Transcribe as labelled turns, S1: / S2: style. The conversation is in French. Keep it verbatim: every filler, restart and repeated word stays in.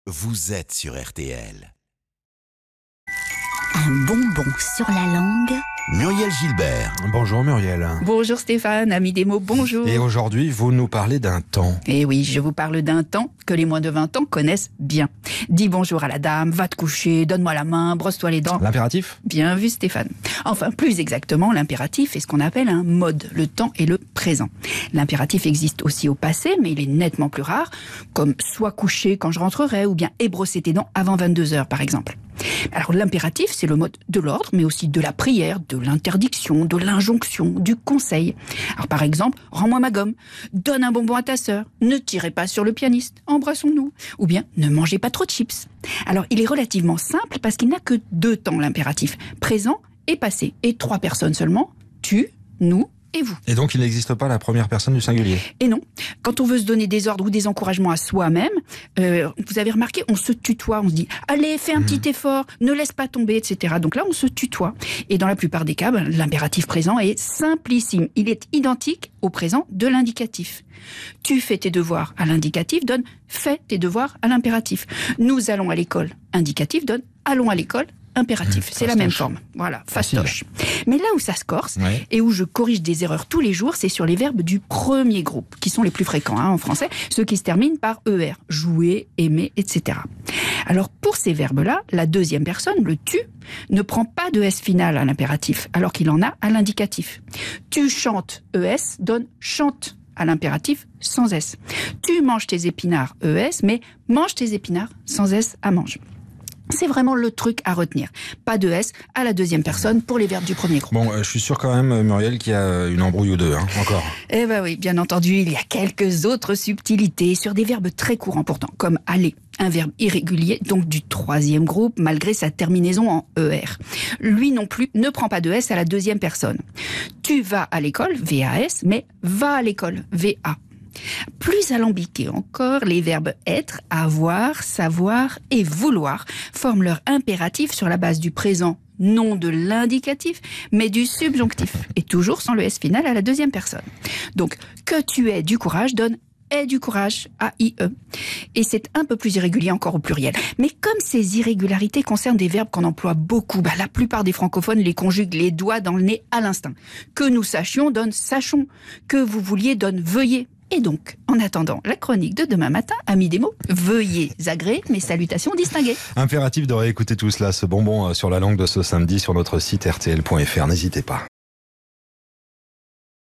S1: vous êtes sur R T L.
S2: Un bonbon sur la langue.
S1: Muriel Gilbert.
S3: Bonjour Muriel.
S4: Bonjour Stéphane, ami des mots, bonjour.
S3: Et aujourd'hui, vous nous parlez d'un temps.
S4: Et oui, je vous parle d'un temps que les moins de vingt ans connaissent bien. Dis bonjour à la dame, va te coucher, donne-moi la main, brosse-toi les dents.
S3: L'impératif ?
S4: Bien vu Stéphane. Enfin, plus exactement, l'impératif est ce qu'on appelle un mode, le temps et le présent. L'impératif existe aussi au passé, mais il est nettement plus rare, comme sois couché quand je rentrerai, ou bien aie brossé tes dents avant vingt-deux heures par exemple. Alors l'impératif, c'est le mode de l'ordre, mais aussi de la prière, de l'interdiction, de l'injonction, du conseil. Alors par exemple, rends-moi ma gomme, donne un bonbon à ta sœur, ne tirez pas sur le pianiste, embrassons-nous, ou bien ne mangez pas trop de chips. Alors il est relativement simple parce qu'il n'a que deux temps l'impératif, présent et passé, et trois personnes seulement, tu, nous et vous.
S3: Et donc il n'existe pas la première personne du singulier ?
S4: Et non, quand on veut se donner des ordres ou des encouragements à soi-même, euh, vous avez remarqué, on se tutoie, on se dit « Allez, fais un mmh. petit effort, ne laisse pas tomber, et cetera » Donc là, on se tutoie. Et dans la plupart des cas, ben, l'impératif présent est simplissime. Il est identique au présent de l'indicatif. Tu fais tes devoirs à l'indicatif, donne « Fais tes devoirs » à l'impératif. Nous allons à l'école, indicatif, donne « Allons à l'école » impératif, mmh, c'est la même forme. Voilà, fastoche. Mais là où ça se corse, ouais. et où je corrige des erreurs tous les jours, c'est sur les verbes du premier groupe, qui sont les plus fréquents hein, en français, ceux qui se terminent par E R, jouer, aimer, et cetera. Alors pour ces verbes-là, la deuxième personne, le tu, ne prend pas de S final à l'impératif, alors qu'il en a à l'indicatif. Tu chantes, E S, donne chante à l'impératif sans S. Tu manges tes épinards, E S, mais mange tes épinards sans S à mange. C'est vraiment le truc à retenir. Pas de S à la deuxième personne pour les verbes du premier groupe.
S3: Bon, euh, je suis sûr quand même, Muriel, qu'il y a une embrouille ou deux, hein, encore.
S4: Eh ben oui, bien entendu, il y a quelques autres subtilités sur des verbes très courants pourtant, comme aller, un verbe irrégulier, donc du troisième groupe, malgré sa terminaison en E R. Lui non plus ne prend pas de S à la deuxième personne. Tu vas à l'école, V A S, mais va à l'école, V A. Plus alambiqués encore, les verbes être, avoir, savoir et vouloir forment leur impératif sur la base du présent, non de l'indicatif, mais du subjonctif, et toujours sans le S final à la deuxième personne. Donc, que tu aies du courage donne aie du courage, A I E. Et c'est un peu plus irrégulier encore au pluriel. Mais comme ces irrégularités concernent des verbes qu'on emploie beaucoup, bah la plupart des francophones les conjuguent les doigts dans le nez à l'instinct. Que nous sachions donne sachons, que vous vouliez donne veuillez. Et donc, en attendant la chronique de demain matin, amis des mots, veuillez agréer mes salutations distinguées.
S3: Impératif de réécouter tout cela, ce bonbon sur la langue de ce samedi sur notre site R T L point F R. N'hésitez pas.